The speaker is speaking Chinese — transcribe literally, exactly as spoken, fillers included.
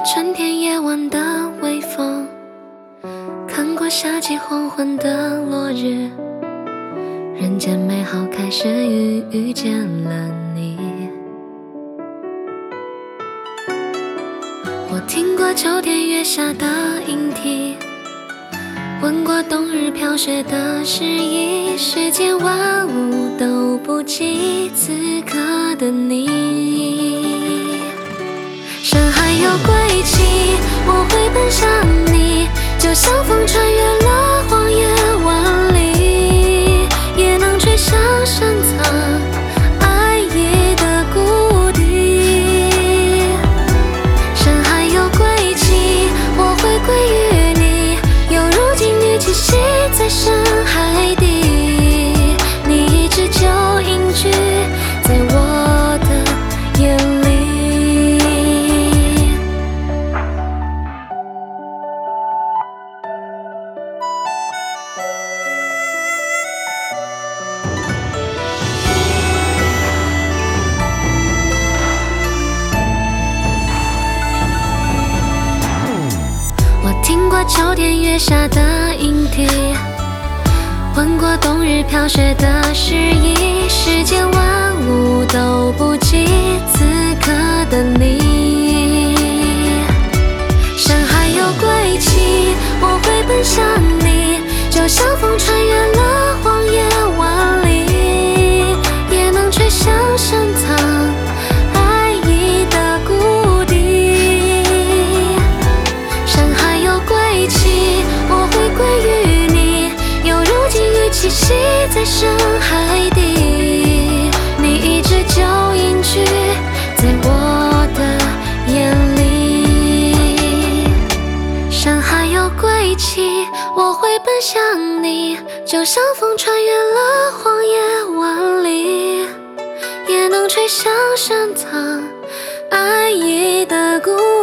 春天夜晚的微风，看过夏季黄昏的落日，人间美好开始于遇见了你。我听过秋天月下的莺啼，闻过冬日飘雪的诗意，世间万物都不及此刻的你。山海有归期，我会奔向你，就像风穿越了荒野万里，也能吹响深藏爱意的谷底。山海有归期，我会归于你，犹如鲸鱼栖息在深海底，你一直就隐居在我的眼里。听过秋天月下的莺啼，闻过冬日飘雪的诗意，世间万物都不及此刻的你。山海有归期，我会奔向你，就像风穿越了荒野万里，也能吹响深藏爱意的谷底。山海有归期，我会归于你，犹如鲸鱼栖息在深海底，你一直就隐居在我的眼里。山海有归期，我会奔向你，就像风穿越了荒野万里，也能吹响深藏爱意的谷底。